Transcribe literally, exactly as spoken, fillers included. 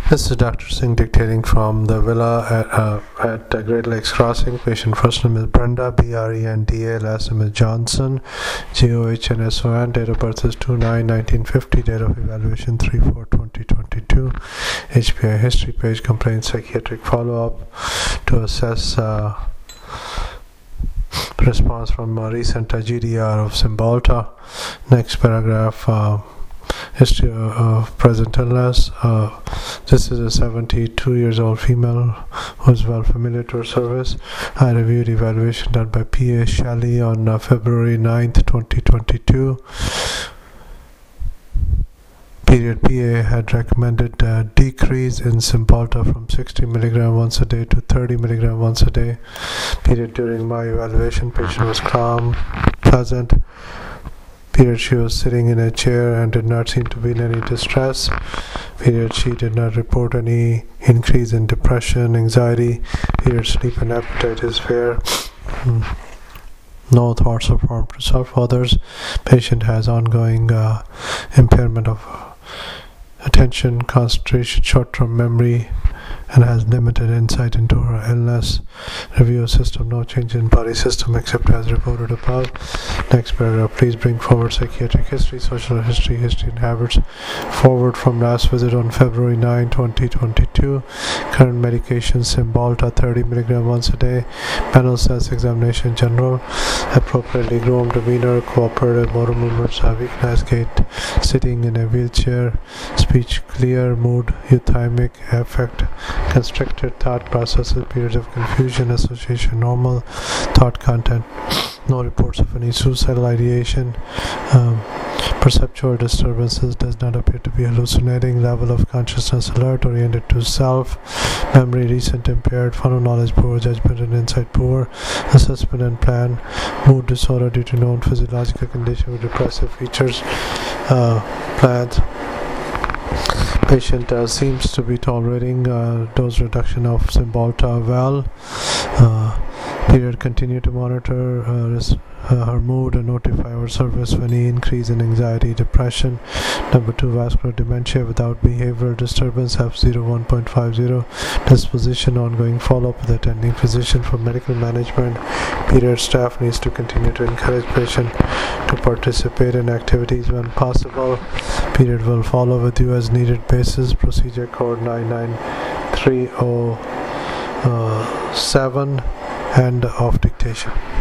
This is Doctor Singh dictating from the villa at, uh, at uh, Great Lakes Crossing. Patient first name is Brenda, B R E N D A, last name is Johnson, J O H N S O N, date of birth is two nine nineteen fifty, date of evaluation three four twenty twenty-two, H P I history page, complaint psychiatric follow-up to assess uh, response from a recent uh, G D R of Cymbalta. Next paragraph, uh, history of present illness. Uh, this is a seventy-two years old female who is well familiar to her service. I reviewed evaluation done by P A Shelley on uh, February ninth twenty twenty-two. Period. P A had recommended a decrease in Cymbalta from sixty milligram once a day to thirty milligram once a day. Period. During my evaluation, patient was calm, pleasant. Period. She was sitting in a chair and did not seem to be in any distress. Period. She did not report any increase in depression, anxiety. Period. Sleep and appetite is fair. Hmm. No thoughts of harm to self or others. Patient has ongoing uh, impairment of attention, concentration, short-term memory, and has limited insight into her illness. Review of system, no change in body system except as reported above. Next paragraph, please bring forward psychiatric history, social history, history and habits. Forward from last visit on February ninth twenty twenty-two. Current medication, Cymbalta thirty milligram once a day. Mental sense examination general. Appropriately groomed demeanor, cooperative motor movements, weakness, gait, sitting in a wheelchair, speech clear, mood euthymic, affect constricted, thought processes, periods of confusion, association normal, thought content, no reports of any suicidal ideation, um, perceptual disturbances, does not appear to be hallucinating, level of consciousness alert, oriented to self, memory recent impaired, fun knowledge poor, judgment and insight poor, assessment and plan, mood disorder due to known physiological condition with depressive features, uh, plans. Patient uh, seems to be tolerating uh, dose reduction of Cymbalta well. Uh, period. Continue to monitor uh, res- uh, her mood and notify our service of any increase in anxiety, depression. Number two, vascular dementia without behavioral disturbance, F zero one point five zero. Disposition, ongoing follow-up with attending physician for medical management. Period. Staff needs to continue to encourage patient to participate in activities when possible. Period. Will follow with you as needed basis. Procedure code nine nine three zero seven and off dictation.